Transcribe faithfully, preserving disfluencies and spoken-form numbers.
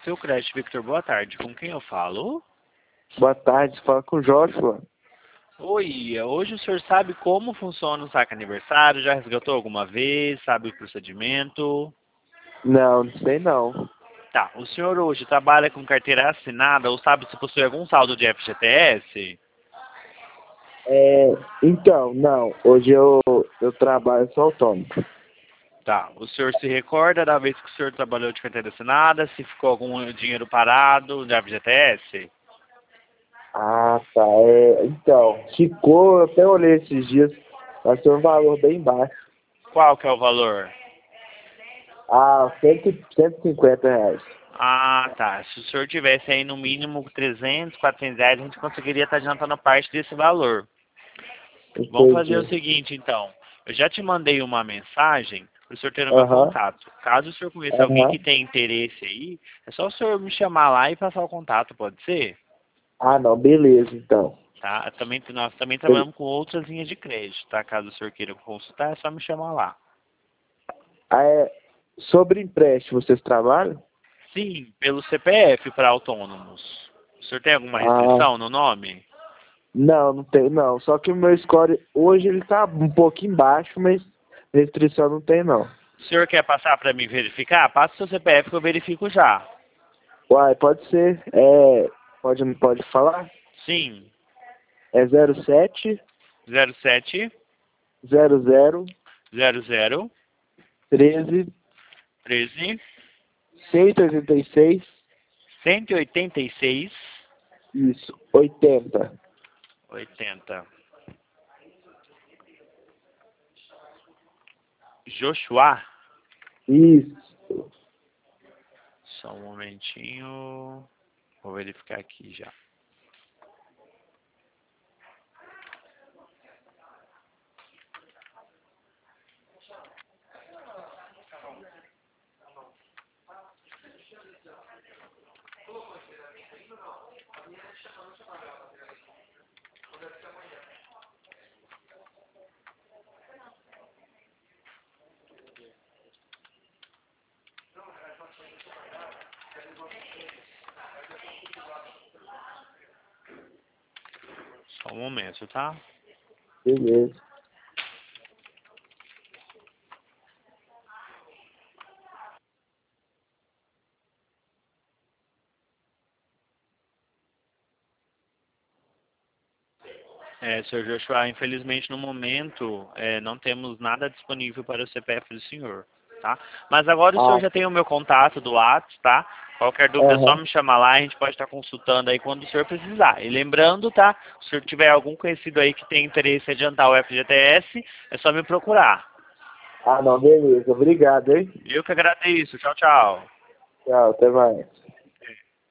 Seu Crédito Victor, boa tarde. Com quem eu falo? Boa tarde, fala com o Joshua. Oi, hoje o senhor sabe como funciona o saque aniversário? Já resgatou alguma vez? Sabe o procedimento? Não, não sei não. Tá, o senhor hoje trabalha com carteira assinada ou sabe se possui algum saldo de F G T S? É, então, não, hoje eu, eu trabalho, sou autônomo. Tá, o senhor se recorda da vez que o senhor trabalhou de carteira assinada? Se ficou algum dinheiro parado de F G T S? Ah, tá, é, então, ficou, eu até olhei esses dias, mas foi um valor bem baixo. Qual que é o valor? Ah, cento, cento e cinquenta reais. Ah, tá. Se o senhor tivesse aí no mínimo trezentos, quatrocentos reais, a gente conseguiria estar adiantando parte desse valor. Vamos fazer o Entendi. seguinte, então. Eu já te mandei uma mensagem para o senhor ter o meu Aham, contato. Caso o senhor conheça alguém aham. que tenha interesse aí, é só o senhor me chamar lá e passar o contato, pode ser? Ah, não, beleza, então. Tá? Também, nós também Be- trabalhamos com outras linhas de crédito, tá? Caso o senhor queira consultar, é só me chamar lá. Ah, é, sobre empréstimo, vocês trabalham? Sim, pelo C P F para autônomos. O senhor tem alguma Ah, restrição no nome? não, não tem não. Só que o meu score hoje ele tá um pouquinho baixo, mas restrição não tem não. O senhor quer passar para mim verificar? Passa o seu C P F que eu verifico já. Uai, pode ser. É, pode, pode falar? Sim, É zero sete zero sete zero zero zero zero treze treze cento e oitenta e seis. cento e oitenta e seis Isso, oitenta. oitenta. Joshua, Isso. só um momentinho. Vou verificar aqui já. Só um momento, tá? Beleza. É, senhor Joshua, infelizmente no momento é, não temos nada disponível para o C P F do senhor, tá? Mas agora o senhor Ah, já tem o meu contato do WhatsApp, tá? Qualquer dúvida é só aham. me chamar lá, a gente pode estar consultando aí quando o senhor precisar. E lembrando, tá? Se o senhor tiver algum conhecido aí que tem interesse em adiantar o F G T S, é só me procurar. Ah, não, beleza. Obrigado, hein? Eu que agradeço. Tchau, tchau. Tchau, até mais.